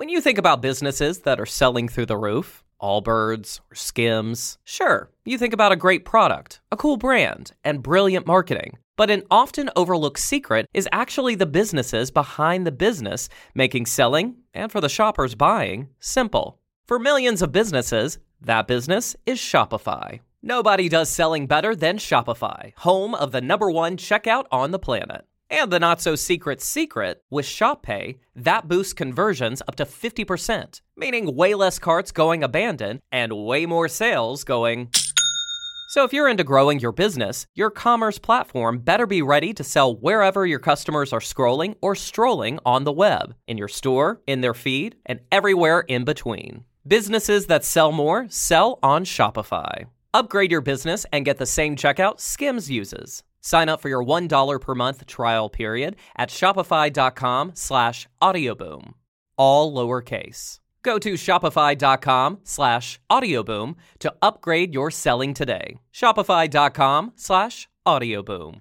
When you think about businesses that are selling through the roof, Allbirds or Skims, sure, you think about a great product, a cool brand, and brilliant marketing. But an often overlooked secret is actually the businesses behind the business, making selling, and for the shoppers buying, simple. For millions of businesses, that business is Shopify. Nobody does selling better than Shopify, home of the #1 checkout on the planet. And the not-so-secret secret, with ShopPay, that boosts conversions up to 50%, meaning way less carts going abandoned and way more sales going. So if you're into growing your business, your commerce platform better be ready to sell wherever your customers are scrolling or strolling on the web, in your store, in their feed, and everywhere in between. Businesses that sell more sell on Shopify. Upgrade your business and get the same checkout Skims uses. Sign up for your $1 per month trial period at shopify.com/audioboom. All lowercase. Go to shopify.com/audioboom to upgrade your selling today. Shopify.com/audioboom.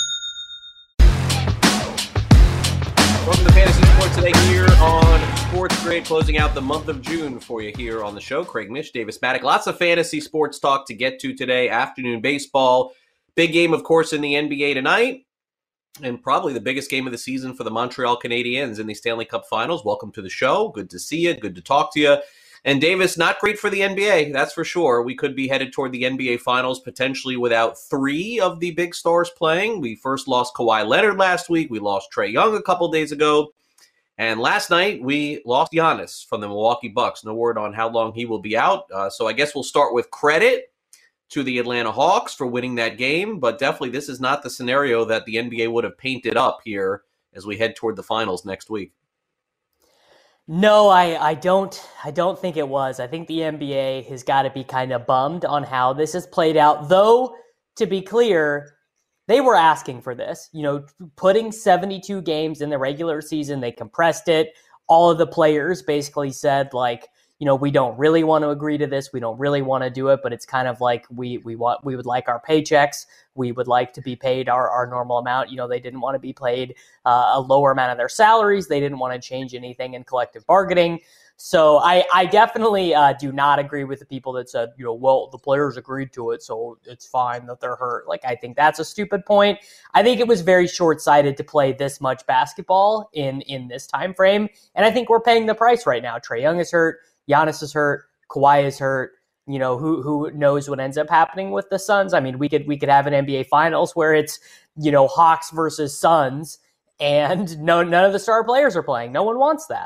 Welcome to Fantasy Sports Today here on Sports Grid, closing out the month of June for you here on the show. Craig Mish, Davis Maddock. Lots of fantasy sports talk to get to today. Afternoon baseball. Big game, of course, in the NBA tonight, and probably the biggest game of the season for the Montreal Canadiens in the Stanley Cup Finals. Welcome to the show. Good to see you. Good to talk to you. And Davis, not great for the NBA, that's for sure. We could be headed toward the NBA Finals potentially without 3 of the big stars playing. We first lost Kawhi Leonard last week. We lost Trae Young a couple days ago. And last night, we lost Giannis from the Milwaukee Bucks. No word on how long he will be out. So I guess we'll start with credit to the Atlanta Hawks for winning that game, but definitely this is not the scenario that the NBA would have painted up here as we head toward the finals next week. No, I don't think it was. I think the NBA has got to be kind of bummed on how this has played out, though, to be clear, they were asking for this. You know, putting 72 games in the regular season, they compressed it. All of the players basically said, like, you know, we don't really want to agree to this. We don't really want to do it, but it's kind of like we would like our paychecks. We would like to be paid our normal amount. You know, they didn't want to be paid a lower amount of their salaries. They didn't want to change anything in collective bargaining. So I definitely do not agree with the people that said, you know, well, the players agreed to it, so it's fine that they're hurt. Like, I think that's a stupid point. I think it was very short-sighted to play this much basketball in this time frame, and I think we're paying the price right now. Trae Young is hurt. Giannis is hurt. Kawhi is hurt. You know, who knows what ends up happening with the Suns? I mean, we could have an NBA Finals where it's, you know, Hawks versus Suns, and none of the star players are playing. No one wants that.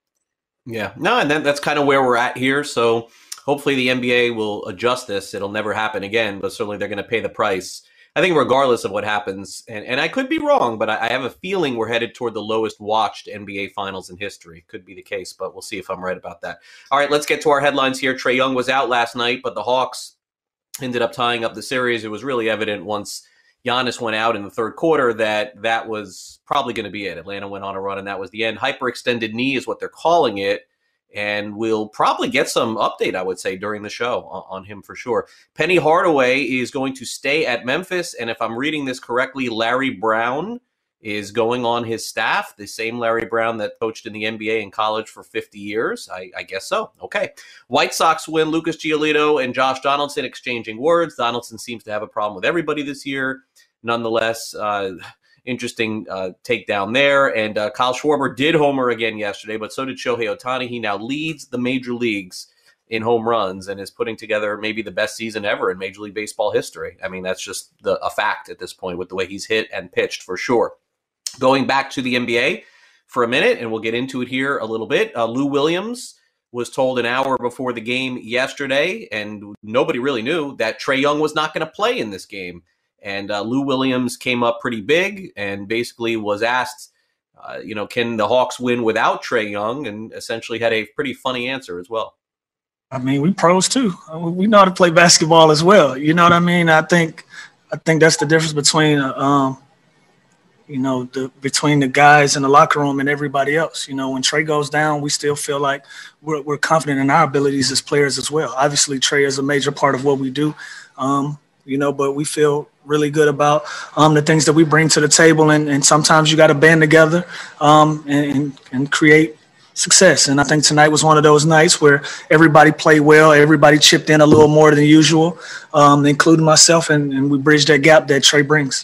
Yeah, no, and that's kind of where we're at here. So hopefully the NBA will adjust this. It'll never happen again, but certainly they're going to pay the price. I think regardless of what happens, and I could be wrong, but I have a feeling we're headed toward the lowest watched NBA Finals in history. Could be the case, but we'll see if I'm right about that. All right, let's get to our headlines here. Trae Young was out last night, but the Hawks ended up tying up the series. It was really evident once Giannis went out in the third quarter that was probably going to be it. Atlanta went on a run, and that was the end. Hyperextended knee is what they're calling it. And we'll probably get some update, I would say, during the show on him for sure. Penny Hardaway is going to stay at Memphis. And if I'm reading this correctly, Larry Brown is going on his staff, the same Larry Brown that coached in the NBA and college for 50 years. I guess so. Okay. White Sox win. Lucas Giolito and Josh Donaldson exchanging words. Donaldson seems to have a problem with everybody this year. Nonetheless, interesting takedown there. And Kyle Schwarber did homer again yesterday, but so did Shohei Ohtani. He now leads the major leagues in home runs and is putting together maybe the best season ever in Major League Baseball history. I mean, that's just a fact at this point with the way he's hit and pitched for sure. Going back to the NBA for a minute, and we'll get into it here a little bit. Lou Williams was told an hour before the game yesterday, and nobody really knew, that Trae Young was not going to play in this game. And Lou Williams came up pretty big and basically was asked, can the Hawks win without Trae Young? And essentially had a pretty funny answer as well. I mean, we pros too. We know how to play basketball as well. You know what I mean? I think that's the difference between, between the guys in the locker room and everybody else. You know, when Trae goes down, we still feel like we're confident in our abilities as players as well. Obviously, Trae is a major part of what we do. But we feel really good about the things that we bring to the table. And sometimes you got to band together and create success. And I think tonight was one of those nights where everybody played well, everybody chipped in a little more than usual, including myself, and we bridged that gap that Trey brings.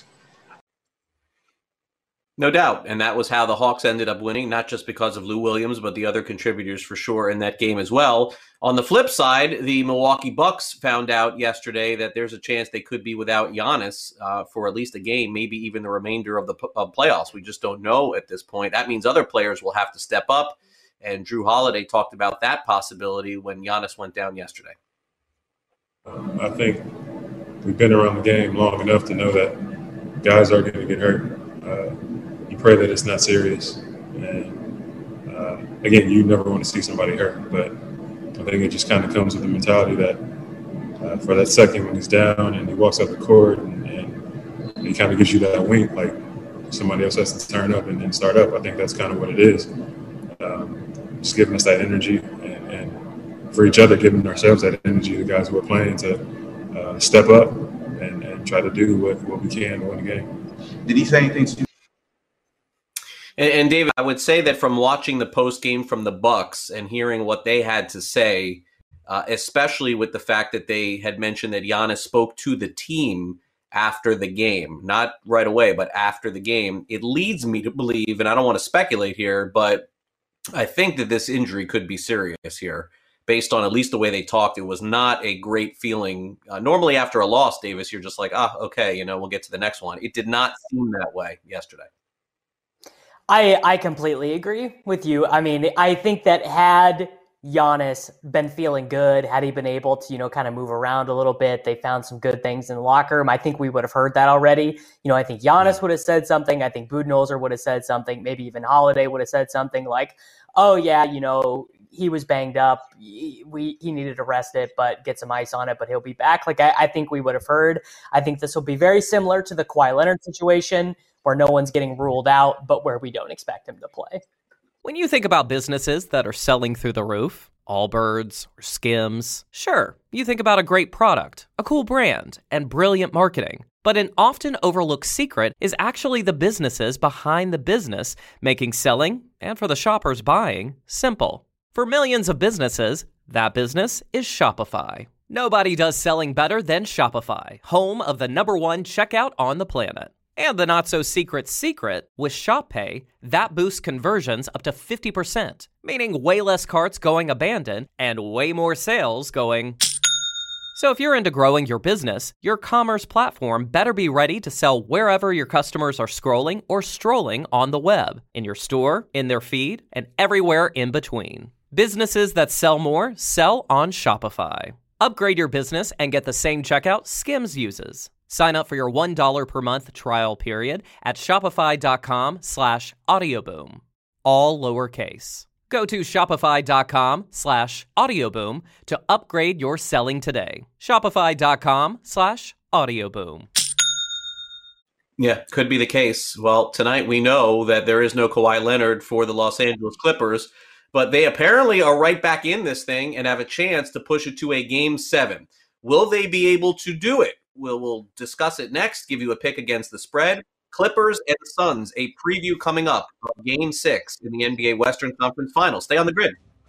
No doubt. And that was how the Hawks ended up winning, not just because of Lou Williams, but the other contributors for sure in that game as well. On the flip side, the Milwaukee Bucks found out yesterday that there's a chance they could be without Giannis for at least a game, maybe even the remainder of the playoffs. We just don't know at this point. That means other players will have to step up. And Drew Holiday talked about that possibility when Giannis went down yesterday. I think we've been around the game long enough to know that guys are going to get hurt. You pray that it's not serious. And again, you never want to see somebody hurt, but I think it just kind of comes with the mentality that for that second when he's down and he walks up the court and he kind of gives you that wink, like somebody else has to turn up and then start up. I think that's kind of what it is. Just giving us that energy and for each other, giving ourselves that energy, the guys who are playing to step up and try to do what we can to win the game. Did he say anything to you? And David, I would say that from watching the post game from the Bucks and hearing what they had to say, especially with the fact that they had mentioned that Giannis spoke to the team after the game, not right away, but after the game, it leads me to believe, and I don't want to speculate here, but I think that this injury could be serious here. Based on at least the way they talked, it was not a great feeling. Normally after a loss, Davis, you're just like, okay, we'll get to the next one. It did not seem that way yesterday. I completely agree with you. I mean, I think that had Giannis been feeling good, had he been able to, kind of move around a little bit, they found some good things in the locker room, I think we would have heard that already. I think Giannis would have said something. I think Budenholzer would have said something. Maybe even Holiday would have said something like, oh, yeah, he was banged up. He needed to rest it, but get some ice on it, but he'll be back. Like, I think we would have heard. I think this will be very similar to the Kawhi Leonard situation, where no one's getting ruled out, but where we don't expect him to play. When you think about businesses that are selling through the roof, Allbirds or Skims, sure, you think about a great product, a cool brand, and brilliant marketing. But an often overlooked secret is actually the businesses behind the business, making selling, and for the shoppers buying, simple. For millions of businesses, that business is Shopify. Nobody does selling better than Shopify, home of the #1 checkout on the planet. And the not-so-secret secret, with Shop Pay, that boosts conversions up to 50%, meaning way less carts going abandoned and way more sales going. So if you're into growing your business, your commerce platform better be ready to sell wherever your customers are scrolling or strolling on the web, in your store, in their feed, and everywhere in between. Businesses that sell more sell on Shopify. Upgrade your business and get the same checkout Skims uses. Sign up for your $1 per month trial period at shopify.com/audioboom. All lowercase. Go to shopify.com/audioboom to upgrade your selling today. Shopify.com/audioboom. Yeah, could be the case. Well, tonight we know that there is no Kawhi Leonard for the Los Angeles Clippers, but they apparently are right back in this thing and have a chance to push it to a Game 7. Will they be able to do it? We'll discuss it next, give you a pick against the spread. Clippers and Suns, a preview coming up of Game 6 in the NBA Western Conference Finals. Stay on the grid.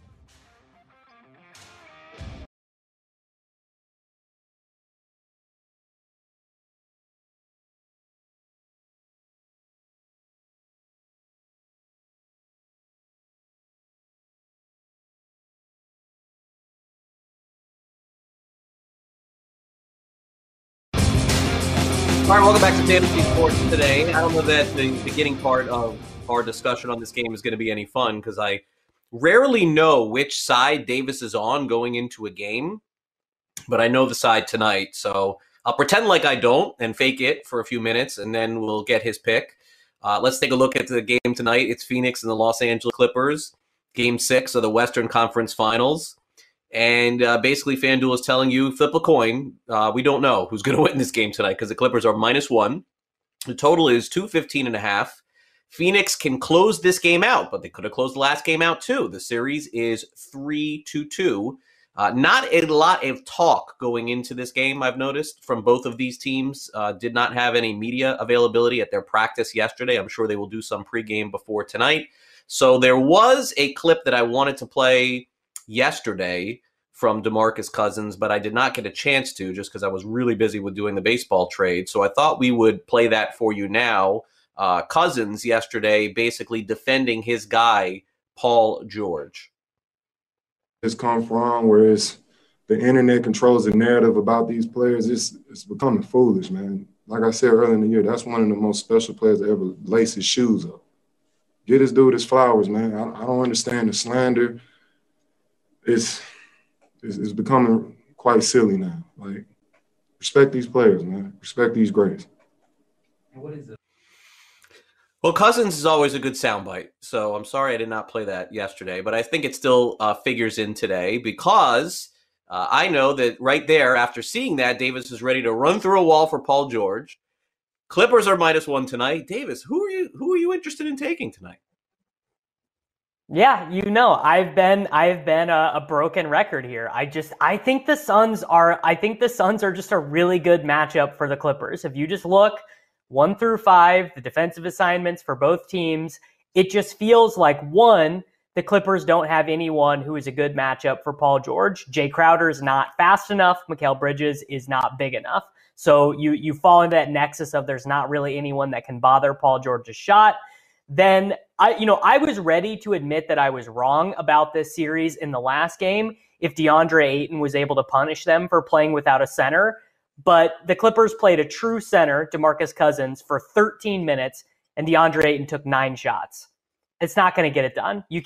All right, welcome back to Fantasy Sports today. I don't know that the beginning part of our discussion on this game is going to be any fun because I rarely know which side Davis is on going into a game, but I know the side tonight. So I'll pretend like I don't and fake it for a few minutes, and then we'll get his pick. Let's take a look at the game tonight. It's Phoenix and the Los Angeles Clippers, Game 6 of the Western Conference Finals. And basically, FanDuel is telling you, flip a coin. We don't know who's going to win this game tonight because the Clippers are -1. The total is 215.5. Phoenix can close this game out, but they could have closed the last game out too. The series is 3-2. Not a lot of talk going into this game, I've noticed, from both of these teams. Did not have any media availability at their practice yesterday. I'm sure they will do some pregame before tonight. So there was a clip that I wanted to play yesterday from DeMarcus Cousins, but I did not get a chance to just because I was really busy with doing the baseball trade. So I thought we would play that for you now. Cousins yesterday basically defending his guy, Paul George. It's come from where the internet controls the narrative about these players. It's becoming foolish, man. Like I said earlier in the year, that's one of the most special players to ever lace his shoes up. Get this dude his flowers, man. I don't understand the slander. It's becoming quite silly now. Like, respect these players, man. Respect these greats. What is it? Well, Cousins is always a good soundbite, so I'm sorry I did not play that yesterday, but I think it still figures in today because I know that right there, after seeing that, Davis is ready to run through a wall for Paul George. Clippers are -1 tonight. Davis, who are you interested in taking tonight? Yeah, I've been a broken record here. I think the Suns are just a really good matchup for the Clippers. If you just look 1 through 5, the defensive assignments for both teams, it just feels like, one, the Clippers don't have anyone who is a good matchup for Paul George. Jay Crowder is not fast enough. Mikal Bridges is not big enough. So you fall into that nexus of there's not really anyone that can bother Paul George's shot. Then I was ready to admit that I was wrong about this series in the last game if DeAndre Ayton was able to punish them for playing without a center. But the Clippers played a true center, DeMarcus Cousins, for 13 minutes, and DeAndre Ayton took 9 shots. It's not going to get it done. You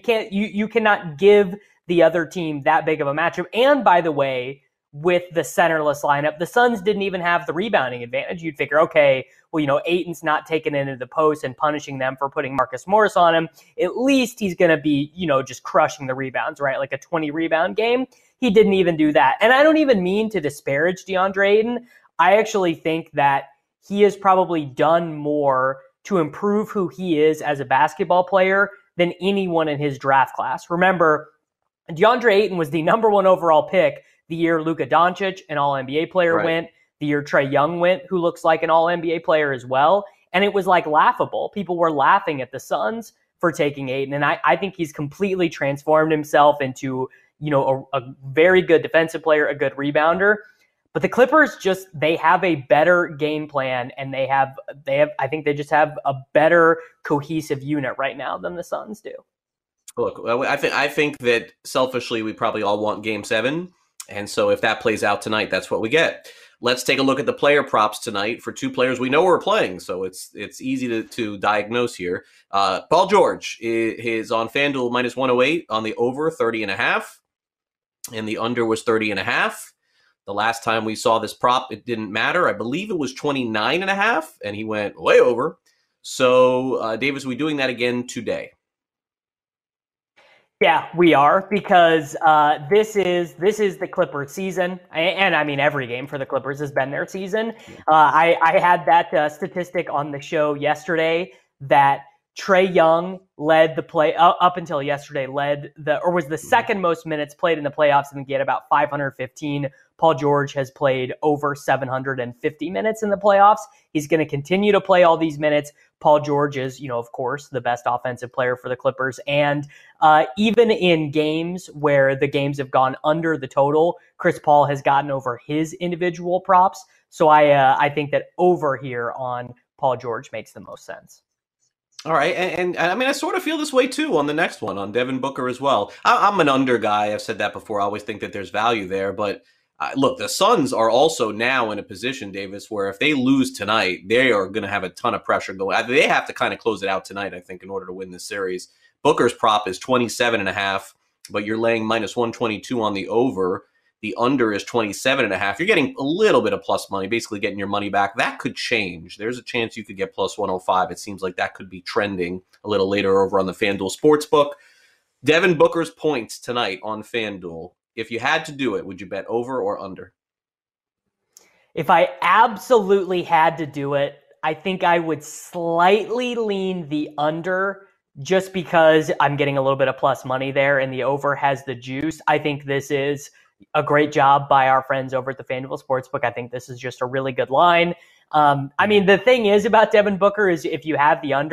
cannot give the other team that big of a matchup. And by the way, with the centerless lineup, the Suns didn't even have the rebounding advantage. You'd figure, okay, well, Ayton's not taking it into the post and punishing them for putting Marcus Morris on him. At least he's going to be, just crushing the rebounds, right? Like a 20 rebound game. He didn't even do that. And I don't even mean to disparage DeAndre Ayton. I actually think that he has probably done more to improve who he is as a basketball player than anyone in his draft class. Remember, DeAndre Ayton was the #1 overall pick the year Luka Doncic, an All-NBA player, went, the year Trae Young went, who looks like an All-NBA player as well. And it was like laughable. People were laughing at the Suns for taking Ayton. And I think he's completely transformed himself into, a very good defensive player, a good rebounder. But the Clippers they have a better game plan, and I think they just have a better cohesive unit right now than the Suns do. Look, I think that selfishly we probably all want Game 7. And so if that plays out tonight, that's what we get. Let's take a look at the player props tonight for 2 players we know are playing. So it's easy to diagnose here. Paul George is on FanDuel -108 on the over 30.5. And the under was 30.5. The last time we saw this prop, it didn't matter. I believe it was 29.5, and he went way over. So, Davis, are we doing that again today? Yeah, we are, because this is the Clippers season, and I mean every game for the Clippers has been their season. I had that statistic on the show yesterday that Trae Young led the play up until yesterday, was the second most minutes played in the playoffs, and he had about 515. Paul George has played over 750 minutes in the playoffs. He's going to continue to play all these minutes. Paul George is, of course, the best offensive player for the Clippers. And even in games where the games have gone under the total, Chris Paul has gotten over his individual props. So I think that over here on Paul George makes the most sense. All right, and I mean, I sort of feel this way, too, on the next one, on Devin Booker as well. I'm an under guy. I've said that before. I always think that there's value there. But look, the Suns are also now in a position, Davis, where if they lose tonight, they are going to have a ton of pressure going. They have to kind of close it out tonight, I think, in order to win this series. Booker's prop is 27.5, but you're laying -122 on the over. The under is 27.5. You're getting a little bit of plus money, basically getting your money back. That could change. There's a chance you could get plus 105. It seems like that could be trending a little later over on the FanDuel Sportsbook. Devin Booker's points tonight on FanDuel. If you had to do it, would you bet over or under? If I absolutely had to do it, I think I would slightly lean the under, just because I'm getting a little bit of plus money there and the over has the juice. I think this is a great job by our friends over at the FanDuel Sportsbook. I think this is just a really good line. I mean, the thing is about Devin Booker is if you have the under,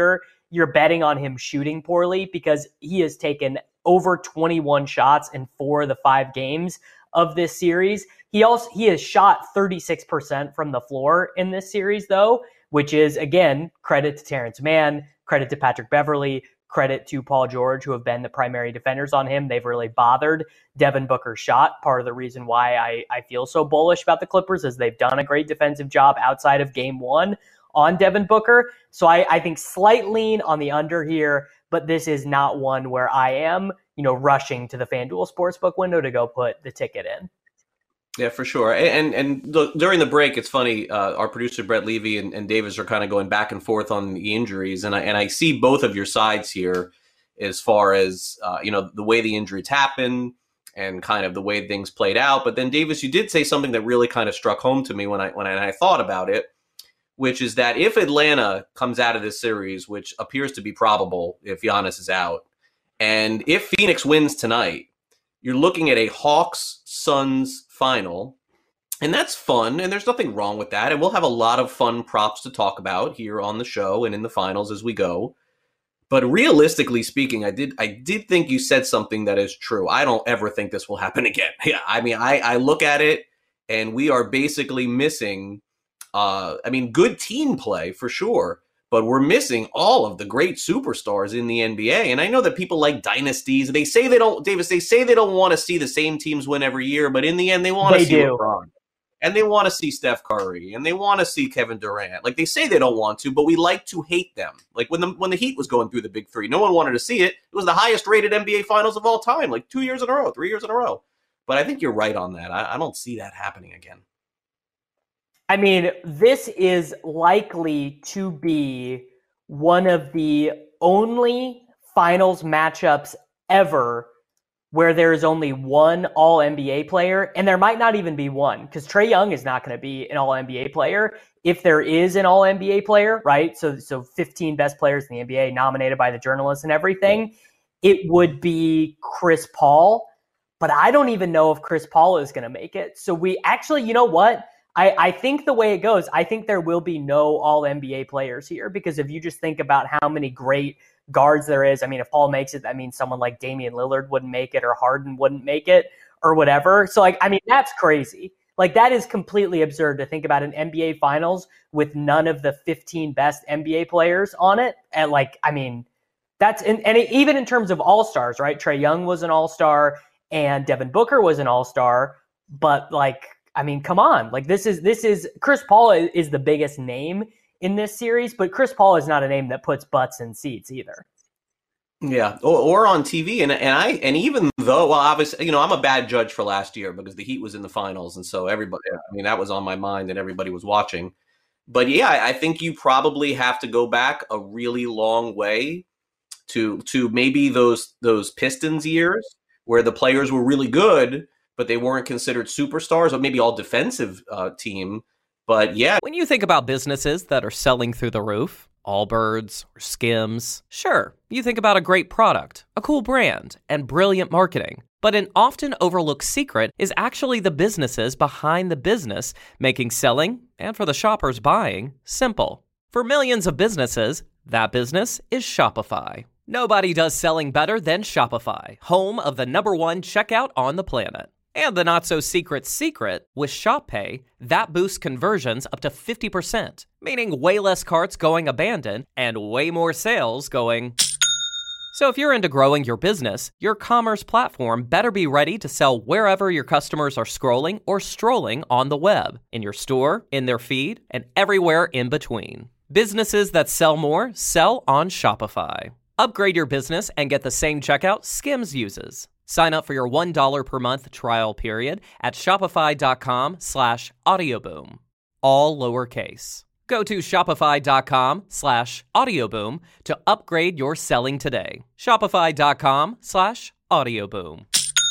you're betting on him shooting poorly because he has taken over 21 shots in 4 of the 5 games of this series. He has shot 36% from the floor in this series, though, which is, again, credit to Terrence Mann, credit to Patrick Beverley, credit to Paul George, who have been the primary defenders on him. They've really bothered Devin Booker's shot. Part of the reason why I feel so bullish about the Clippers is they've done a great defensive job outside of game 1 on Devin Booker. So I think slight lean on the under here, but this is not one where I am, rushing to the FanDuel Sportsbook window to go put the ticket in. Yeah, for sure. And during the break, it's funny. Our producer Brett Levy and Davis are kind of going back and forth on the injuries, and I see both of your sides here, as far as the way the injuries happen and kind of the way things played out. But then Davis, you did say something that really kind of struck home to me when I thought about it, which is that if Atlanta comes out of this series, which appears to be probable if Giannis is out, and if Phoenix wins tonight, you're looking at a Hawks-Suns final, and that's fun, and there's nothing wrong with that, and we'll have a lot of fun props to talk about here on the show and in the finals as we go. But realistically speaking, I did think you said something that is true. I don't ever think this will happen again. Yeah, I mean, I look at it, and we are basically missing, good team play for sure, but we're missing all of the great superstars in the NBA. And I know that people like dynasties. They say they don't want to see the same teams win every year, but in the end, they want to see LeBron. And they want to see Steph Curry. And they want to see Kevin Durant. Like, they say they don't want to, but we like to hate them. Like, when the Heat was going through the Big Three, no one wanted to see it. It was the highest-rated NBA Finals of all time, like 2 years in a row, 3 years in a row. But I think you're right on that. I don't see that happening again. I mean, this is likely to be one of the only finals matchups ever where there is only one All-NBA player, and there might not even be one, because Trae Young is not going to be an All-NBA player. If there is an All-NBA player, right, so 15 best players in the NBA nominated by the journalists and everything, it would be Chris Paul, but I don't even know if Chris Paul is going to make it. So we actually, you know what? I think the way it goes, I think there will be no All-NBA players here, because if you just think about how many great guards there is, I mean, if Paul makes it, that means someone like Damian Lillard wouldn't make it, or Harden wouldn't make it, or whatever. So, that's crazy. Like, that is completely absurd to think about an NBA Finals with none of the 15 best NBA players on it. And, that's, and even in terms of All-Stars, right? Trae Young was an All-Star, and Devin Booker was an All-Star, but, come on. This is Chris Paul is the biggest name in this series, but Chris Paul is not a name that puts butts in seats either. Yeah, or on TV, and even though, well, obviously, I'm a bad judge for last year because the Heat was in the finals, and so everybody, that was on my mind, and everybody was watching. But yeah, I think you probably have to go back a really long way to maybe those Pistons years where the players were really good, but they weren't considered superstars, or maybe all defensive team. But yeah. When you think about businesses that are selling through the roof, Allbirds or Skims, sure, you think about a great product, a cool brand, and brilliant marketing. But an often overlooked secret is actually the businesses behind the business, making selling, and for the shoppers buying, simple. For millions of businesses, that business is Shopify. Nobody does selling better than Shopify, home of the #1 checkout on the planet. And the not-so-secret secret, with Shop Pay, that boosts conversions up to 50%, meaning way less carts going abandoned and way more sales going. So if you're into growing your business, your commerce platform better be ready to sell wherever your customers are scrolling or strolling on the web, in your store, in their feed, and everywhere in between. Businesses that sell more sell on Shopify. Upgrade your business and get the same checkout Skims uses. Sign up for your $1 per month trial period at shopify.com/audioboom. All lowercase. Go to shopify.com/audioboom to upgrade your selling today. Shopify.com/audioboom.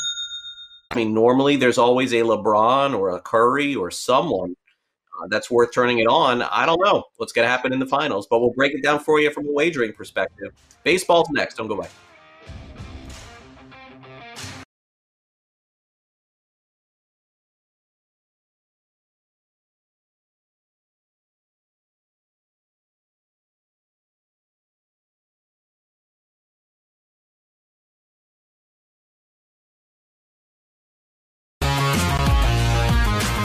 Normally there's always a LeBron or a Curry or someone that's worth turning it on. I don't know what's going to happen in the finals, but we'll break it down for you from a wagering perspective. Baseball's next. Don't go away.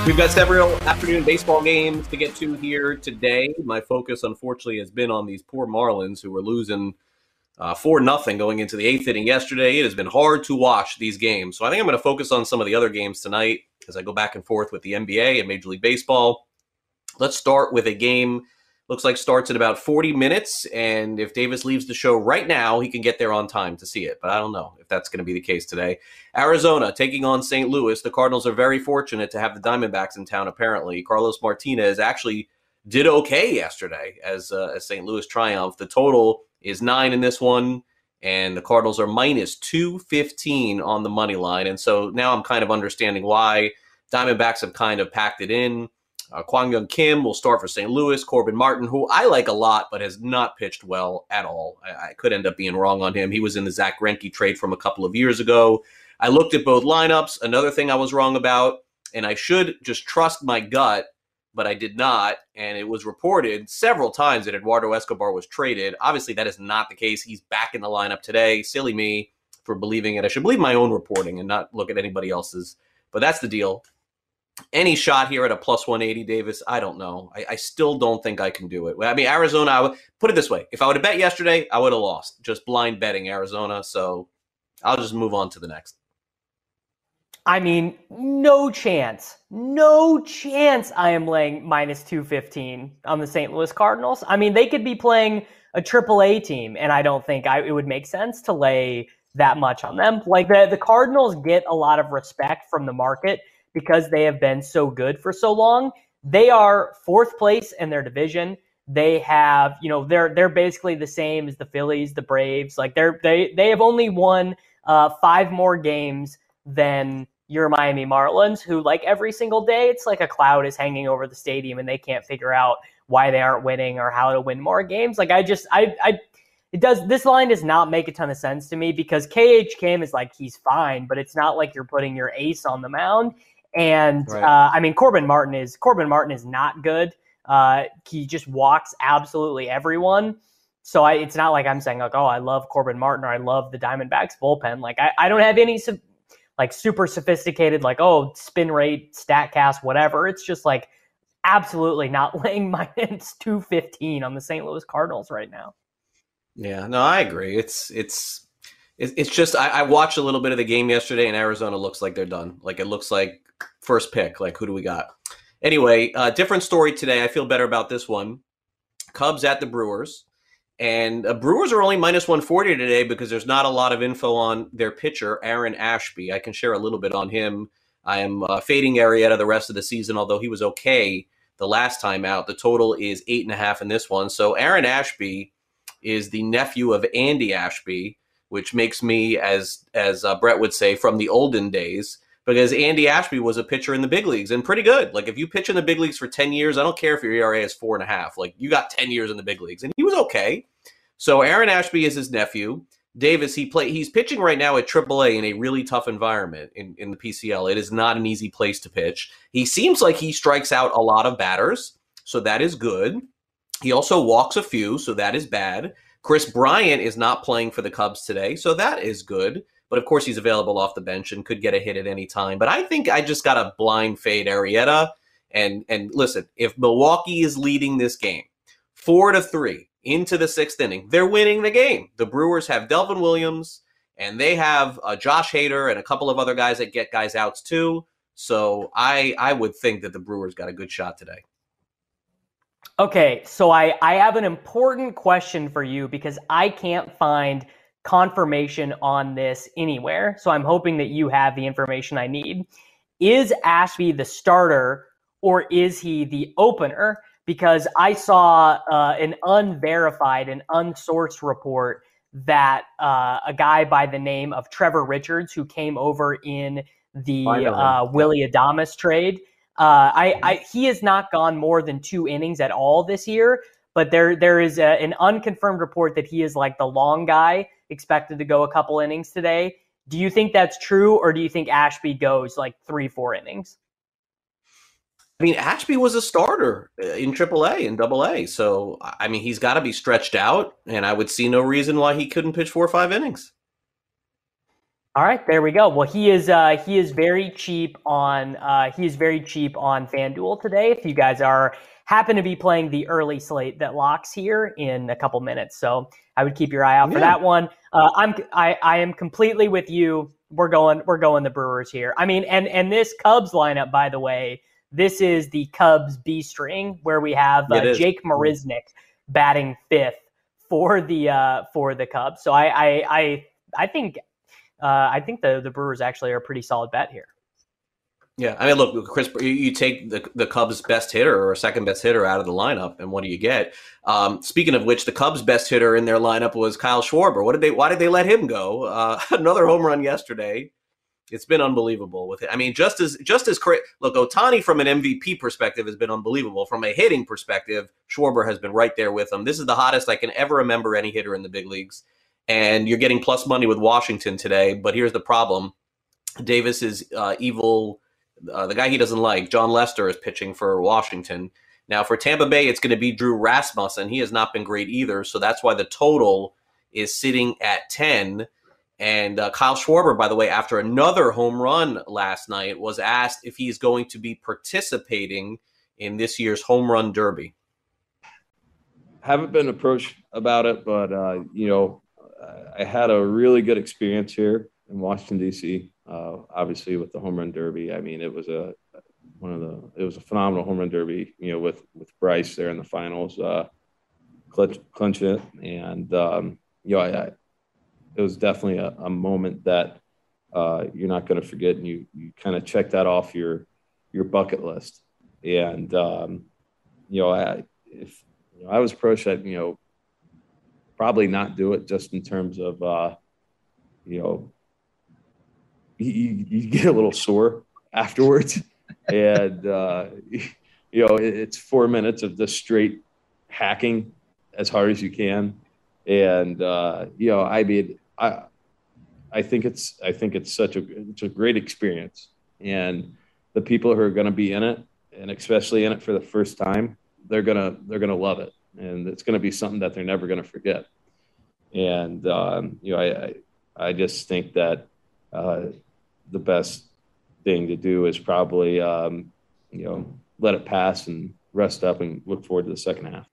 We've got several afternoon baseball games to get to here today. My focus, unfortunately, has been on these poor Marlins who were losing 4-0 going into the 8th inning yesterday. It has been hard to watch these games. So I think I'm going to focus on some of the other games tonight as I go back and forth with the NBA and Major League Baseball. Let's start with a game. Looks like starts in about 40 minutes, and if Davis leaves the show right now, he can get there on time to see it. But I don't know if that's going to be the case today. Arizona taking on St. Louis. The Cardinals are very fortunate to have the Diamondbacks in town, apparently. Carlos Martinez actually did okay yesterday as St. Louis triumphed. The total is 9 in this one, and the Cardinals are minus 215 on the money line. And so now I'm kind of understanding why Diamondbacks have kind of packed it in. Kwang Young Kim will start for St. Louis. Corbin Martin, who I like a lot, but has not pitched well at all. I could end up being wrong on him. He was in the Zach Greinke trade from a couple of years ago. I looked at both lineups. Another thing I was wrong about, and I should just trust my gut, but I did not. And it was reported several times that Eduardo Escobar was traded. Obviously, that is not the case. He's back in the lineup today. Silly me for believing it. I should believe my own reporting and not look at anybody else's. But that's the deal. Any shot here at a plus 180, Davis? I don't know. I still don't think I can do it. I mean, Arizona, I would put it this way. If I would have bet yesterday, I would have lost. Just blind betting Arizona. So I'll just move on to the next. I mean, no chance I am laying minus 215 on the St. Louis Cardinals. I mean, they could be playing a AAA team, and I don't think it would make sense to lay that much on them. Like the Cardinals get a lot of respect from the market because they have been so good for so long. They are 4th place in their division. They have, they're basically the same as the Phillies, the Braves. Like they have only won 5 more games than your Miami Marlins, who like every single day, it's like a cloud is hanging over the stadium and they can't figure out why they aren't winning or how to win more games. Like this line does not make a ton of sense to me because KH Kim is like, he's fine, but it's not like you're putting your ace on the mound. And right. I mean, Corbin Martin is not good. He just walks absolutely everyone. So it's not like I'm saying like, oh, I love Corbin Martin or I love the Diamondbacks bullpen. Like I don't have any like super sophisticated, like, oh, spin rate, StatCast, whatever. It's just like absolutely not laying minus 215 on the St. Louis Cardinals right now. Yeah, no, I agree. It's just I watched a little bit of the game yesterday, and Arizona looks like they're done. Like it looks like first pick. Like who do we got? Anyway, different story today. I feel better about this one. Cubs at the Brewers. And Brewers are only minus 140 today because there's not a lot of info on their pitcher, Aaron Ashby. I can share a little bit on him. I am fading Arrieta the rest of the season, although he was okay the last time out. The total is 8.5 in this one. So Aaron Ashby is the nephew of Andy Ashby, which makes me, as Brett would say, from the olden days, because Andy Ashby was a pitcher in the big leagues and pretty good. Like if you pitch in the big leagues for 10 years, I don't care if your ERA is 4.5. Like you got 10 years in the big leagues, and he was okay. So Aaron Ashby is his nephew. Davis, he's pitching right now at AAA in a really tough environment in the PCL. It is not an easy place to pitch. He seems like he strikes out a lot of batters, so that is good. He also walks a few, so that is bad. Chris Bryant is not playing for the Cubs today, so that is good. But of course, he's available off the bench and could get a hit at any time. But I think I just got a blind fade Arrieta. And listen, if Milwaukee is leading this game 4-3 into the 6th inning, they're winning the game. The Brewers have Delvin Williams, and they have Josh Hader and a couple of other guys that get guys outs too. So I would think that the Brewers got a good shot today. Okay, so I have an important question for you because I can't find confirmation on this anywhere. So I'm hoping that you have the information I need. Is Ashby the starter or is he the opener? Because I saw an unverified and unsourced report that a guy by the name of Trevor Richards, who came over in the Willy Adames trade, he has not gone more than 2 innings at all this year. But there is an unconfirmed report that he is like the long guy, expected to go a couple innings today. Do you think that's true, or do you think Ashby goes like 3-4 innings? I mean, Ashby was a starter in AAA and AA, so I mean, he's got to be stretched out, and I would see no reason why he couldn't pitch 4 or 5 innings. All right, there we go. Well, he is very cheap on FanDuel today. If you guys happen to be playing the early slate that locks here in a couple minutes, so I would keep your eye out for that one. I am completely with you. We're going the Brewers here. I mean, and this Cubs lineup, by the way, this is the Cubs B string where we have Jake Marisnick batting fifth for the Cubs. So I think the Brewers actually are a pretty solid bet here. Yeah, I mean, look, Chris, you take the Cubs' best hitter or second best hitter out of the lineup, and what do you get? Speaking of which, the Cubs' best hitter in their lineup was Kyle Schwarber. Why did they let him go? Another home run yesterday. It's been unbelievable with it. I mean, just as look, Ohtani from an MVP perspective has been unbelievable. From a hitting perspective, Schwarber has been right there with him. This is the hottest I can ever remember any hitter in the big leagues. And you're getting plus money with Washington today. But here's the problem. Davis is evil. The guy he doesn't like, John Lester, is pitching for Washington. Now, for Tampa Bay, it's going to be Drew Rasmussen. He has not been great either. So that's why the total is sitting at 10. And Kyle Schwarber, by the way, after another home run last night, was asked if he's going to be participating in this year's home run derby. Haven't been approached about it, but, I had a really good experience here in Washington, D.C., obviously with the home run derby. I mean, it was a phenomenal home run derby, with Bryce there in the finals, clinching it. And, it was definitely a moment that you're not going to forget, and you kind of check that off your bucket list. And if I was approached, I'd probably not do it, just in terms of you get a little sore afterwards, and it's 4 minutes of just straight hacking as hard as you can, and I think it's such a great experience, and the people who are going to be in it, and especially in it for the first time, they're gonna love it, and it's going to be something that they're never going to forget. And I just think that the best thing to do is probably let it pass and rest up and look forward to the second half.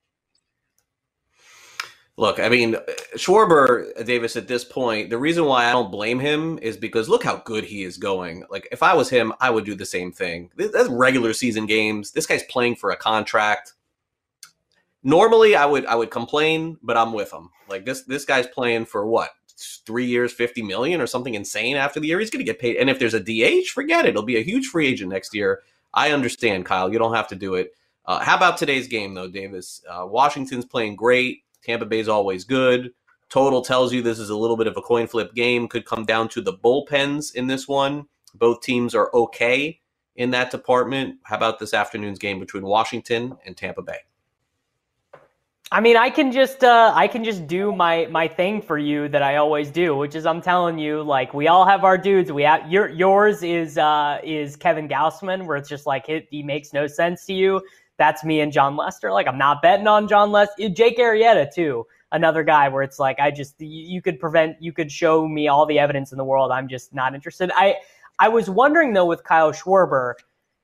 Look, I mean, Schwarber, Davis, at this point, the reason why I don't blame him is because look how good he is going. Like, if I was him, I would do the same thing. That's regular season games. This guy's playing for a contract. Normally, I would complain, but I'm with him. Like, this guy's playing for what? 3 years, $50 million or something insane after the year. He's going to get paid. And if there's a DH, forget it. He'll be a huge free agent next year. I understand, Kyle. You don't have to do it. How about today's game, though, Davis? Washington's playing great. Tampa Bay's always good. Total tells you this is a little bit of a coin flip game. Could come down to the bullpens in this one. Both teams are okay in that department. How about this afternoon's game between Washington and Tampa Bay? I mean, I can just do my thing for you that I always do, which is I'm telling you, like, we all have our dudes. Yours is Kevin Gausman, where it's just like he makes no sense to you. That's me and John Lester. Like, I'm not betting on John Lester. Jake Arrieta too, another guy where it's like you could show me all the evidence in the world. I'm just not interested. I was wondering though with Kyle Schwarber,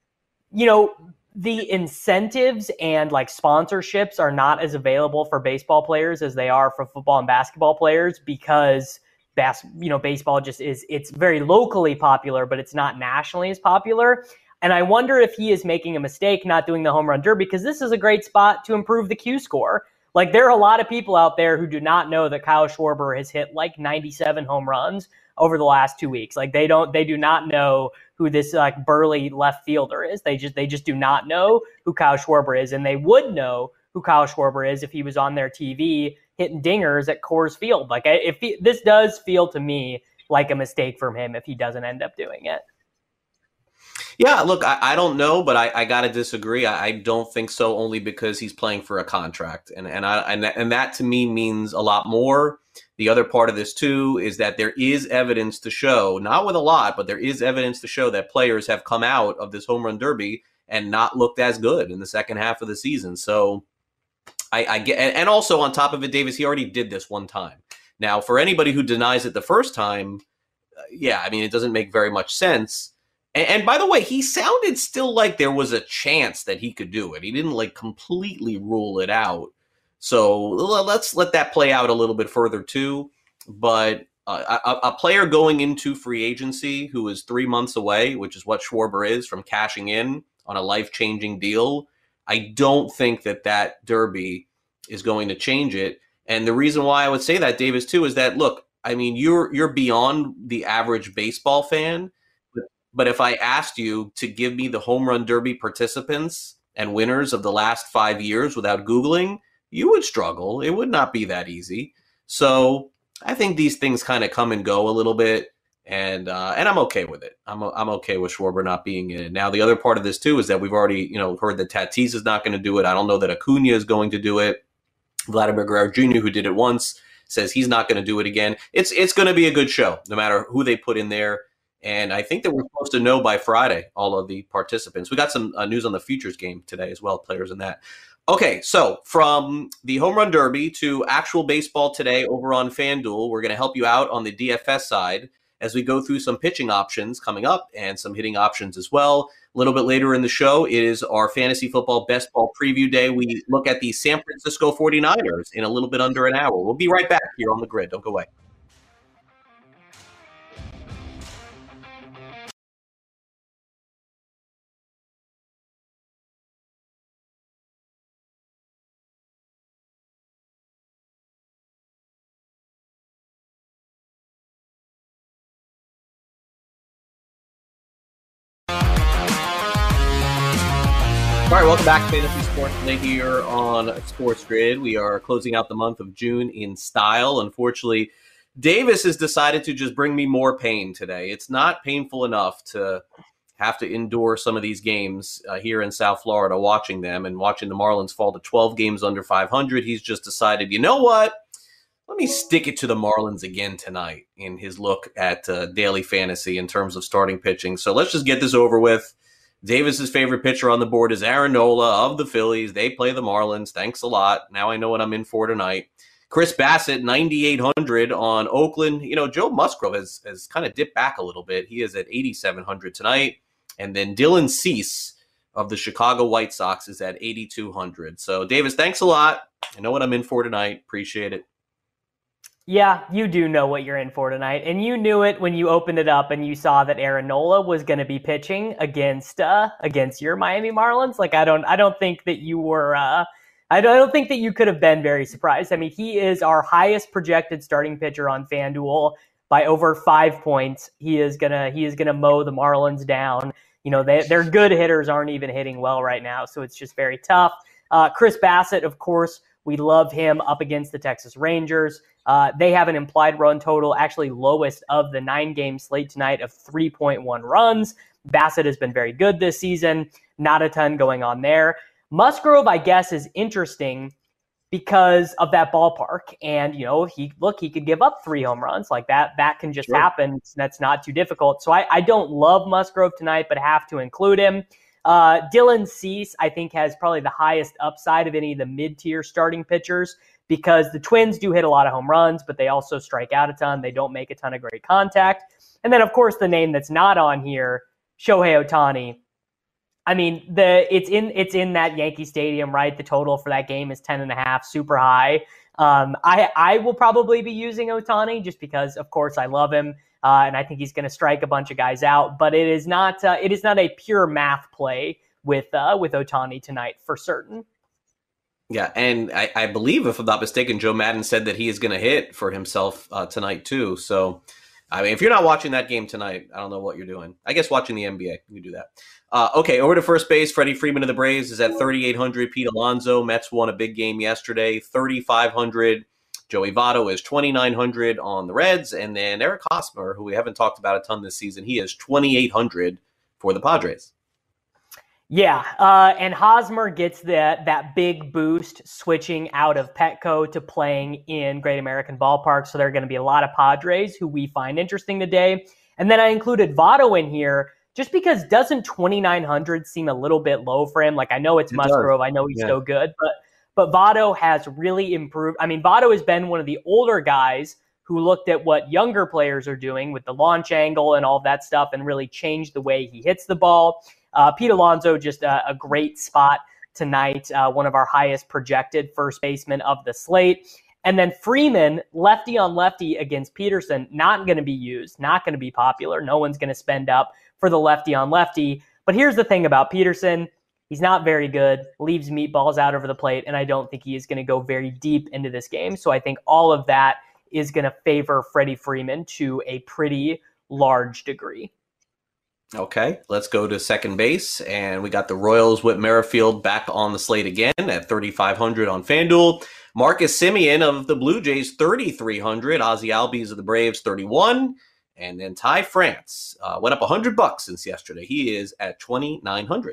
the incentives and like sponsorships are not as available for baseball players as they are for football and basketball players, because baseball just it's very locally popular, but it's not nationally as popular. And I wonder if he is making a mistake not doing the home run derby, because this is a great spot to improve the Q score. Like, there are a lot of people out there who do not know that Kyle Schwarber has hit like 97 home runs over the last 2 weeks. Like, they do not know who this like burly left fielder is. They just do not know who Kyle Schwarber is, and they would know who Kyle Schwarber is if he was on their TV hitting dingers at Coors Field. Like, this does feel to me like a mistake from him if he doesn't end up doing it. Yeah, look, I don't know, but I got to disagree. I don't think so, only because he's playing for a contract, and that to me means a lot more. The other part of this too is that there is evidence to show, not with a lot, but there is evidence to show that players have come out of this home run derby and not looked as good in the second half of the season. So I get, and also on top of it, Davis, he already did this one time. Now, for anybody who denies it the first time, yeah, I mean, it doesn't make very much sense. And by the way, he sounded still like there was a chance that he could do it. He didn't like completely rule it out. So let's let that play out a little bit further too. But a player going into free agency who is 3 months away, which is what Schwarber is, from cashing in on a life-changing deal, I don't think that Derby is going to change it. And the reason why I would say that, Davis, too, is that, look, I mean, you're beyond the average baseball fan. But if I asked you to give me the home run derby participants and winners of the last 5 years without Googling, you would struggle. It would not be that easy. So I think these things kind of come and go a little bit, and I'm okay with it. I'm okay with Schwarber not being in it. Now, the other part of this too is that we've already heard that Tatis is not going to do it. I don't know that Acuna is going to do it. Vladimir Guerrero Jr., who did it once, says he's not going to do it again. It's going to be a good show, no matter who they put in there. And I think that we're supposed to know by Friday all of the participants. We got some news on the Futures game today as well, players in that. Okay, so from the Home Run Derby to actual baseball today over on FanDuel, we're going to help you out on the DFS side as we go through some pitching options coming up and some hitting options as well. A little bit later in the show is our fantasy football best ball preview day. We look at the San Francisco 49ers in a little bit under an hour. We'll be right back here on The Grid. Don't go away. All right, welcome back to Fantasy Sports Today here on Sports Grid. We are closing out the month of June in style. Unfortunately, Davis has decided to just bring me more pain today. It's not painful enough to have to endure some of these games here in South Florida, watching them and watching the Marlins fall to 12 games under 500. He's just decided, you know what? Let me stick it to the Marlins again tonight in his look at daily fantasy in terms of starting pitching. So let's just get this over with. Davis's favorite pitcher on the board is Aaron Nola of the Phillies. They play the Marlins. Thanks a lot. Now I know what I'm in for tonight. Chris Bassett, 9,800 on Oakland. You know, Joe Musgrove has kind of dipped back a little bit. He is at 8,700 tonight. And then Dylan Cease of the Chicago White Sox is at 8,200. So, Davis, thanks a lot. I know what I'm in for tonight. Appreciate it. Yeah, you do know what you're in for tonight, and you knew it when you opened it up and you saw that Aaron Nola was going to be pitching against your Miami Marlins. Like, I don't think that you were. I don't think that you could have been very surprised. I mean, he is our highest projected starting pitcher on FanDuel by over 5 points. He is gonna mow the Marlins down. You know, their good hitters aren't even hitting well right now, so it's just very tough. Chris Bassett, of course, we love him up against the Texas Rangers. They have an implied run total, actually lowest of the 9-game slate tonight, of 3.1 runs. Bassett has been very good this season. Not a ton going on there. Musgrove, I guess, is interesting because of that ballpark. And, you know, he could give up 3 home runs like that. That can just happen. That's not too difficult. So I don't love Musgrove tonight, but have to include him. Dylan Cease, I think, has probably the highest upside of any of the mid-tier starting pitchers because the Twins do hit a lot of home runs, but they also strike out a ton. They don't make a ton of great contact. And then, of course, the name that's not on here, Shohei Ohtani. I mean, it's in that Yankee Stadium, right? The total for that game is 10.5, super high. I will probably be using Ohtani just because, of course, I love him. And I think he's going to strike a bunch of guys out, but it is not a pure math play with Ohtani tonight for certain. Yeah, and I believe, if I'm not mistaken, Joe Madden said that he is going to hit for himself tonight too. So, I mean, if you're not watching that game tonight, I don't know what you're doing. I guess watching the NBA, you can do that. Okay, over to first base. Freddie Freeman of the Braves is at 3,800. Pete Alonso, Mets won a big game yesterday, 3,500. Joey Votto is 2,900 on the Reds. And then Eric Hosmer, who we haven't talked about a ton this season, he is 2,800 for the Padres. Yeah, and Hosmer gets that big boost switching out of Petco to playing in Great American Ballpark. So there are going to be a lot of Padres who we find interesting today. And then I included Votto in here just because doesn't 2,900 seem a little bit low for him? Like, I know it's Musgrove. I know he's so good, but Votto has really improved. I mean, Votto has been one of the older guys who looked at what younger players are doing with the launch angle and all of that stuff and really changed the way he hits the ball. Pete Alonso, just a great spot tonight, one of our highest projected first basemen of the slate. And then Freeman, lefty on lefty against Peterson, not going to be used, not going to be popular. No one's going to spend up for the lefty on lefty. But here's the thing about Peterson. He's not very good, leaves meatballs out over the plate, and I don't think he is going to go very deep into this game. So I think all of that is going to favor Freddie Freeman to a pretty large degree. Okay, let's go to second base, and we got the Royals with Merrifield back on the slate again at 3,500 on FanDuel. Marcus Semien of the Blue Jays, 3,300. Ozzie Albies of the Braves, 31. And then Ty France went up $100 since yesterday. He is at 2,900.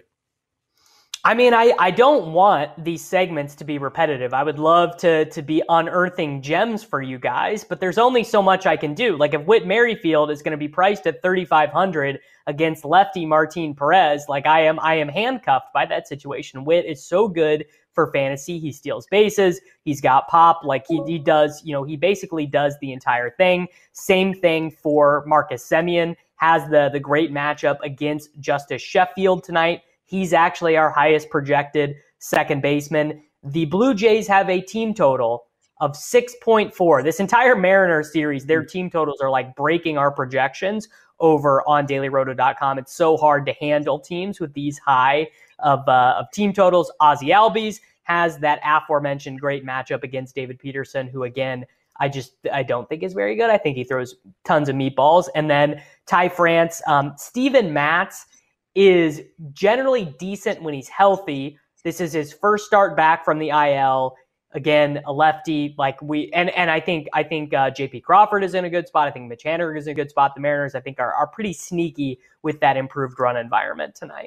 I mean, I don't want these segments to be repetitive. I would love to be unearthing gems for you guys, but there's only so much I can do. Like if Whit Merrifield is going to be priced at 3,500 against lefty Martin Perez, like I am handcuffed by that situation. Whit is so good for fantasy. He steals bases. He's got pop. Like he does, he basically does the entire thing. Same thing for Marcus Semien. Has the great matchup against Justice Sheffield tonight. He's actually our highest projected second baseman. The Blue Jays have a team total of 6.4. This entire Mariners series, their team totals are like breaking our projections over on dailyroto.com. It's so hard to handle teams with these high of team totals. Ozzie Albies has that aforementioned great matchup against David Peterson, who again, I don't think is very good. I think he throws tons of meatballs. And then Ty France, Steven Matz is generally decent when he's healthy. This is his first start back from the IL. Again, a lefty, and I think JP Crawford is in a good spot. I think Mitch Haniger is in a good spot. The Mariners, I think, are pretty sneaky with that improved run environment tonight.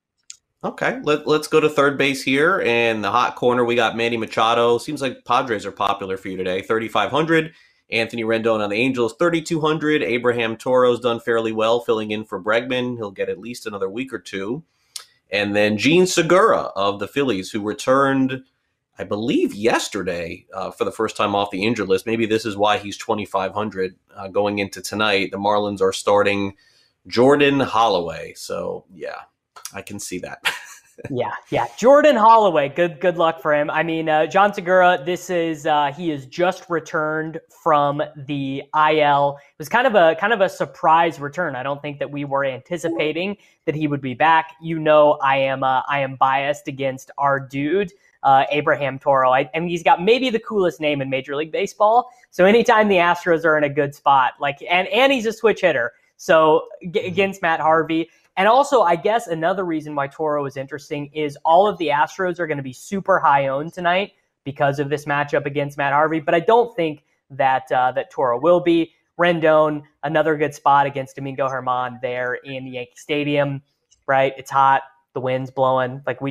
Okay, let's go to third base here. And the hot corner, we got Manny Machado. Seems like Padres are popular for you today. 3,500. Anthony Rendon on the Angels, 3,200. Abraham Toro's done fairly well, filling in for Bregman. He'll get at least another week or two. And then Gene Segura of the Phillies, who returned, I believe, yesterday for the first time off the injured list. Maybe this is why he's 2,500 going into tonight. The Marlins are starting Jordan Holloway. So, yeah, I can see that. Yeah. Jordan Holloway, good luck for him. I mean, John Segura, he is just returned from the IL. It was kind of a surprise return. I don't think that we were anticipating that he would be back. I am biased against our dude, Abraham Toro. And he's got maybe the coolest name in Major League Baseball. So anytime the Astros are in a good spot, and he's a switch hitter. So against Matt Harvey. And also, I guess another reason why Toro is interesting is all of the Astros are going to be super high owned tonight because of this matchup against Matt Harvey. But I don't think that Toro will be. Rendon, another good spot against Domingo Germán there in Yankee Stadium. Right, it's hot, the wind's blowing. What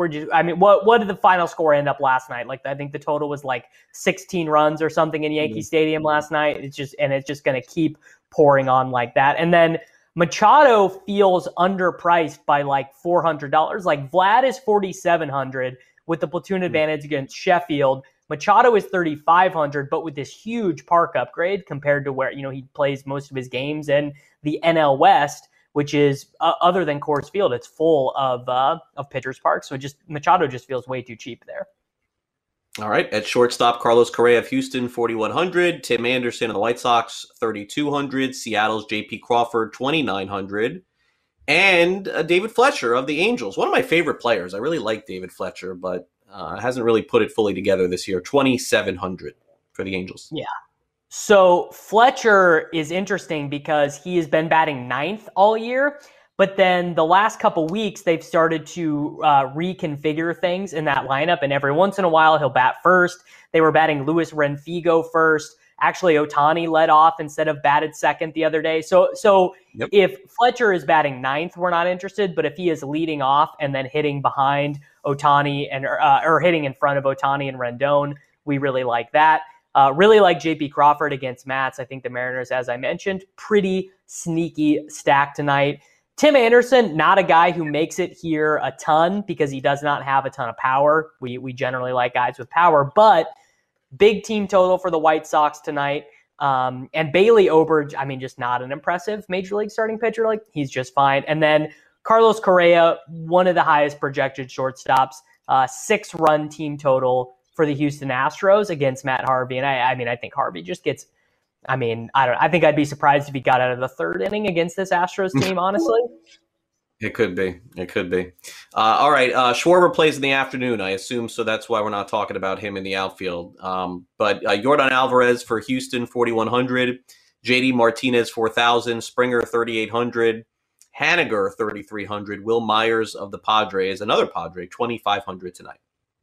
did the final score end up last night? I think the total was 16 runs or something in Yankee Stadium last night. It's just going to keep pouring on like that, and then Machado feels underpriced by $400. Vlad is $4,700 with the platoon advantage against Sheffield. Machado is $3,500, but with this huge park upgrade compared to where he plays most of his games in the NL West, which is other than Coors Field, it's full of pitchers park. So Machado just feels way too cheap there. All right, at shortstop, Carlos Correa of Houston, 4,100. Tim Anderson of the White Sox, 3,200. Seattle's J.P. Crawford, 2,900. And David Fletcher of the Angels, one of my favorite players. I really like David Fletcher, but hasn't really put it fully together this year. 2,700 for the Angels. Yeah. So Fletcher is interesting because he has been batting ninth all year. But then the last couple weeks, they've started to reconfigure things in that lineup. And every once in a while, he'll bat first. They were batting Luis Renfigo first. Actually, Ohtani led off instead of batted second the other day. So yep. If Fletcher is batting ninth, we're not interested. But if he is leading off and then hitting behind Ohtani or hitting in front of Ohtani and Rendon, we really like that. Really like J.P. Crawford against Mats. I think the Mariners, as I mentioned, pretty sneaky stack tonight. Tim Anderson, not a guy who makes it here a ton because he does not have a ton of power. We generally like guys with power, but big team total for the White Sox tonight. And Bailey Ober, I mean, just not an impressive major league starting pitcher. Like, he's just fine. And then Carlos Correa, one of the highest projected shortstops, 6-run team total for the Houston Astros against Matt Harvey. And I think Harvey just gets, I think I'd be surprised if he got out of the third inning against this Astros team, honestly. It could be. All right. Schwarber plays in the afternoon, I assume, so that's why we're not talking about him in the outfield. But Yordan Alvarez for Houston, 4,100. JD Martinez, 4,000. Springer, 3,800. Haniger, 3,300. Will Myers of the Padres, another Padre, 2,500 tonight.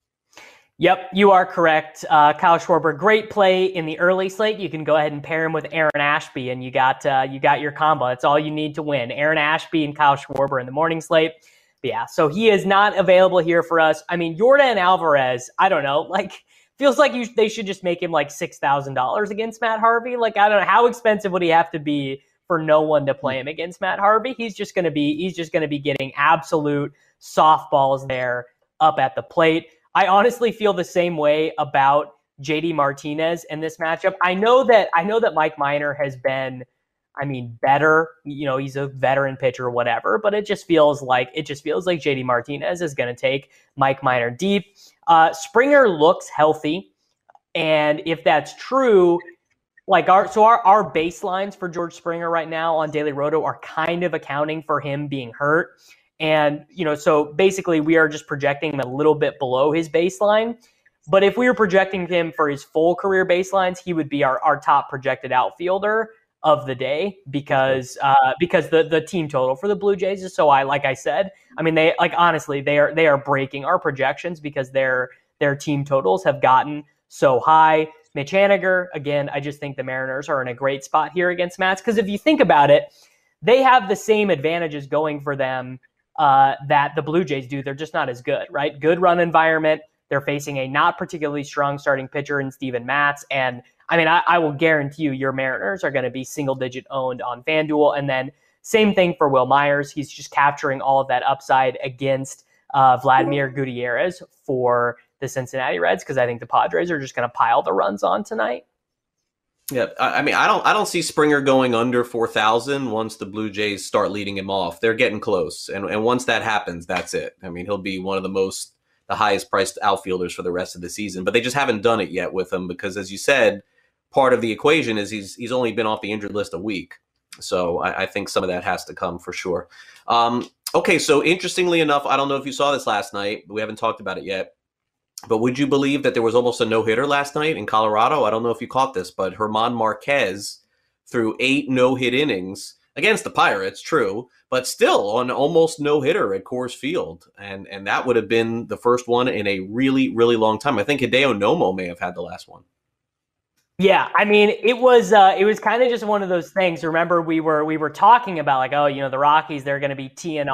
Yep, you are correct. Kyle Schwarber, great play in the early slate. You can go ahead and pair him with Aaron Ashby, and you got your combo. That's all you need to win. Aaron Ashby and Kyle Schwarber in the morning slate. But yeah, so he is not available here for us. I mean, Yordan Alvarez, I don't know, feels like they should just make him like $6,000 against Matt Harvey. Like, I don't know, how expensive would he have to be for no one to play him against Matt Harvey? He's just going to be getting absolute softballs there up at the plate. I honestly feel the same way about JD Martinez in this matchup. I know that Mike Minor has been, better. He's a veteran pitcher or whatever, but it just feels like JD Martinez is going to take Mike Minor deep. Springer looks healthy, and if that's true, our baselines for George Springer right now on Daily Roto are kind of accounting for him being hurt. And, so basically we are just projecting him a little bit below his baseline. But if we were projecting him for his full career baselines, he would be our top projected outfielder of the day because the team total for the Blue Jays is so high. Like I said, they are breaking our projections because their team totals have gotten so high. Mitch Haniger, again, I just think the Mariners are in a great spot here against Mats, because if you think about it, they have the same advantages going for them that the Blue Jays do. They're just not as good, right? Good run environment. They're facing a not particularly strong starting pitcher in Steven Matz. And I will guarantee you your Mariners are going to be single-digit owned on FanDuel. And then same thing for Will Myers. He's just capturing all of that upside against Vladimir Gutierrez for the Cincinnati Reds, because I think the Padres are just going to pile the runs on tonight. Yeah, I don't see Springer going under 4,000 once the Blue Jays start leading him off. They're getting close, and once that happens, that's it. He'll be one of the highest priced outfielders for the rest of the season. But they just haven't done it yet with him because, as you said, part of the equation is he's only been off the injured list a week. So I think some of that has to come for sure. Okay, so interestingly enough, I don't know if you saw this last night, but we haven't talked about it yet. But would you believe that there was almost a no-hitter last night in Colorado? I don't know if you caught this, but German Marquez threw 8 no-hit innings against the Pirates, true, but still on almost no-hitter at Coors Field. And that would have been the first one in a really, really long time. I think Hideo Nomo may have had the last one. Yeah, it was kind of just one of those things. Remember, we were talking about the Rockies, they're going to be teeing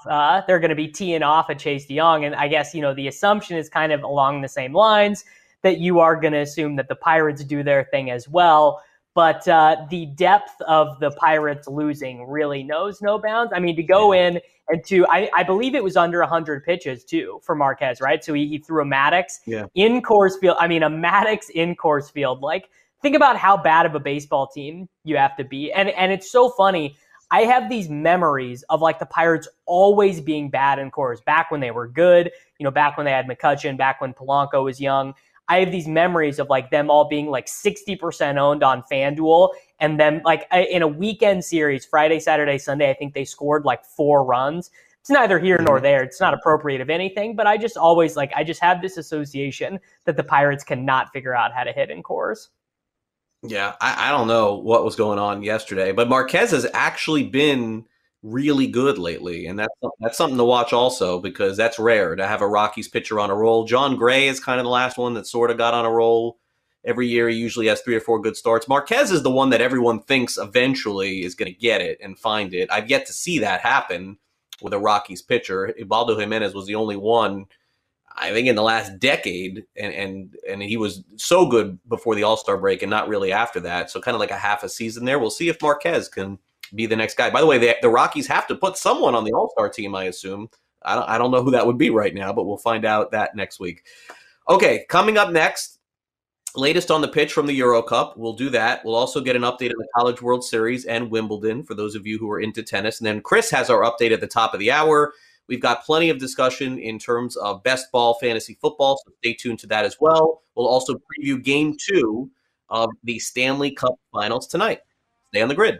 off at Chase DeYoung, and I guess the assumption is kind of along the same lines that you are going to assume that the Pirates do their thing as well. But the depth of the Pirates losing really knows no bounds. To go in and I believe it was under 100 pitches too for Marquez, right? So he threw a Maddox in Coors Field. A Maddox in Coors Field. Think about how bad of a baseball team you have to be. And it's so funny. I have these memories of the Pirates always being bad in Coors, back when they were good, back when they had McCutchen, back when Polanco was young. I have these memories of them all being 60% owned on FanDuel. And then in a weekend series, Friday, Saturday, Sunday, I think they scored 4 runs. It's neither here nor there. It's not appropriate of anything, but I just always I just have this association that the Pirates cannot figure out how to hit in Coors. Yeah, I don't know what was going on yesterday, but Marquez has actually been really good lately, and that's something to watch also, because that's rare to have a Rockies pitcher on a roll. John Gray is kind of the last one that sort of got on a roll. Every year he usually has 3 or 4 good starts. Marquez is the one that everyone thinks eventually is going to get it and find it. I've yet to see that happen with a Rockies pitcher. Ubaldo Jimenez was the only one, I think, in the last decade, and he was so good before the All-Star break and not really after that. So kind of a half a season there. We'll see if Marquez can be the next guy. By the way, the Rockies have to put someone on the All-Star team, I assume. I don't know who that would be right now, but we'll find out that next week. Okay, coming up next, latest on the pitch from the Euro Cup. We'll do that. We'll also get an update on the College World Series and Wimbledon for those of you who are into tennis. And then Chris has our update at the top of the hour. We've got plenty of discussion in terms of best ball fantasy football, so stay tuned to that as well. We'll also preview Game 2 of the Stanley Cup Finals tonight. Stay on the grid.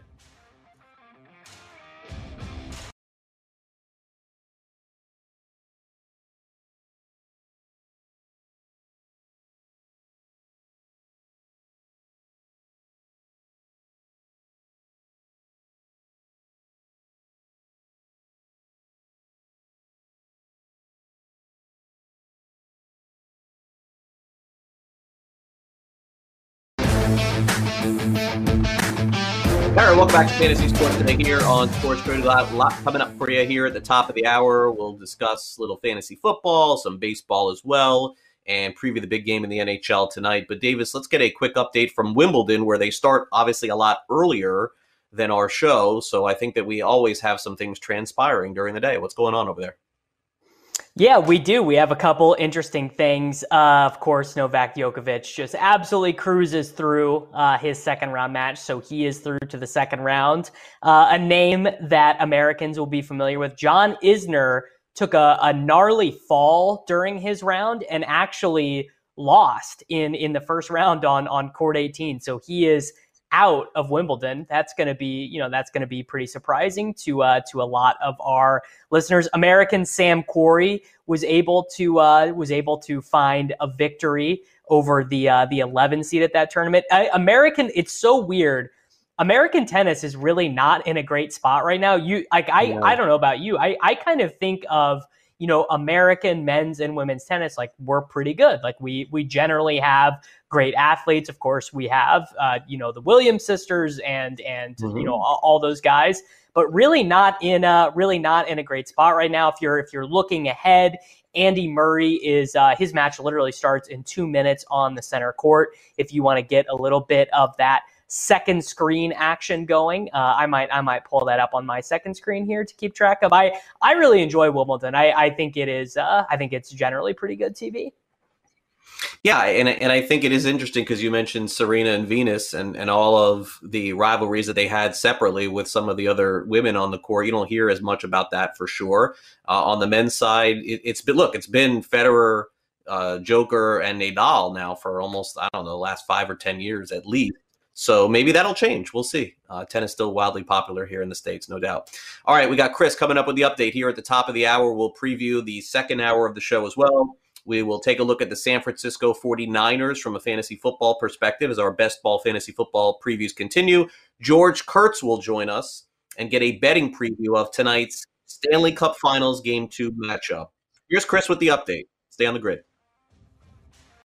All right, welcome back to Fantasy Sports Today here on Sports Code. A lot coming up for you here at the top of the hour. We'll discuss little fantasy football, some baseball as well, and preview the big game in the NHL tonight. But Davis, let's get a quick update from Wimbledon, where they start obviously a lot earlier than our show. So I think that we always have some things transpiring during the day. What's going on over there? Yeah, we do. We have a couple interesting things. Of course, Novak Djokovic just absolutely cruises through his second round match. So he is through to the second round. A name that Americans will be familiar with, John Isner, took a gnarly fall during his round and actually lost in the first round on court 18. So he is out of Wimbledon. That's going to be pretty surprising to a lot of our listeners. American Sam Querrey was able to find a victory over the 11 seed at that tournament. It's so weird. American tennis is really not in a great spot right now. I don't know about you. I kind of think of, American men's and women's tennis, like we're pretty good. Like we generally have great athletes. Of course, we have, the Williams sisters and all those guys, but really not in a great spot right now. If you're looking ahead, Andy Murray is his match literally starts in 2 minutes on the center court. If you want to get a little bit of that second screen action going, I might pull that up on my second screen here to keep track of. I really enjoy Wimbledon. I think it is. I think it's generally pretty good TV. Yeah, and I think it is interesting because you mentioned Serena and Venus and all of the rivalries that they had separately with some of the other women on the court. You don't hear as much about that for sure. On the men's side, it's been Federer, Joker, and Nadal now for almost, the last 5 or 10 years at least. So maybe that'll change. We'll see. Tennis still wildly popular here in the States, no doubt. All right, we got Chris coming up with the update here at the top of the hour. We'll preview the second hour of the show as well. We will take a look at the San Francisco 49ers from a fantasy football perspective as our best ball fantasy football previews continue. George Kurtz will join us and get a betting preview of tonight's Stanley Cup Finals Game 2 matchup. Here's Chris with the update. Stay on the grid.